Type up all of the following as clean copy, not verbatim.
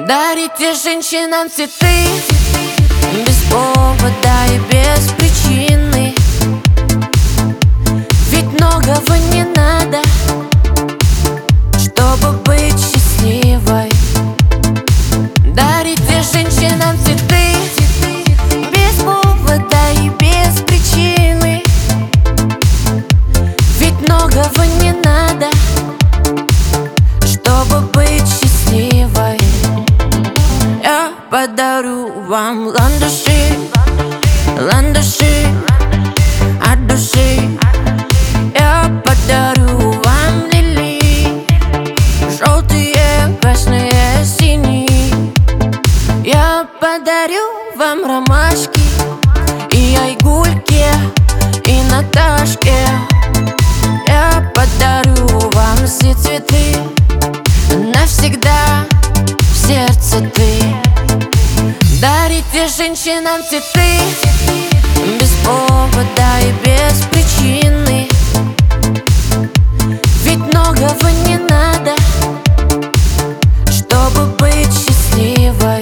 Дарите женщинам цветы без повода и без причины. Ведь многого не надо, чтобы быть счастливой. Дарите женщинам цветы без повода и без причины. Ведь многого не надо, чтобы быть счастливой. Я подарю вам ландыши, ландыши от души. Я подарю вам лилии, желтые, красные, синие. Я подарю вам ромашки и айгульки, и Наташке. Я подарю вам все цветы, навсегда в сердце ты. Дарите женщинам цветы без повода и без причины. Ведь многого не надо, чтобы быть счастливой.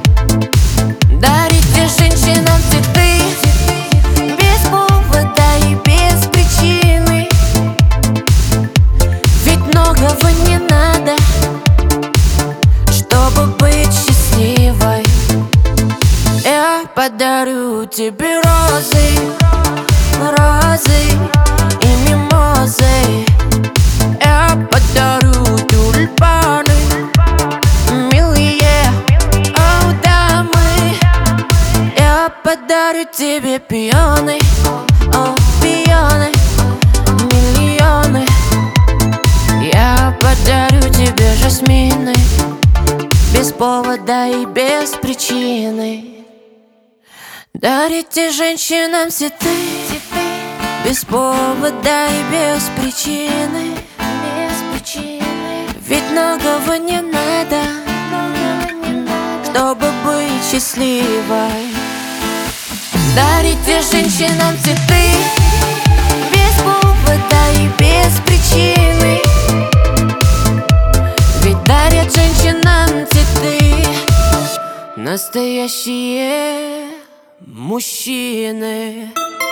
Дарите женщинам цветы без повода и без причины. Ведь многого не надо, чтобы быть счастливой. Я подарю тебе розы, розы и мимозы. Я подарю тюльпаны, милые, о, дамы. Я подарю тебе пионы, о, пионы, миллионы. Я подарю тебе жасмины без повода и без причины. Дарите женщинам цветы без повода и без причины. Ведь многого не надо, чтобы быть счастливой. Дарите женщинам цветы без повода и без причины. Ведь дарят женщинам цветы настоящие мужчины.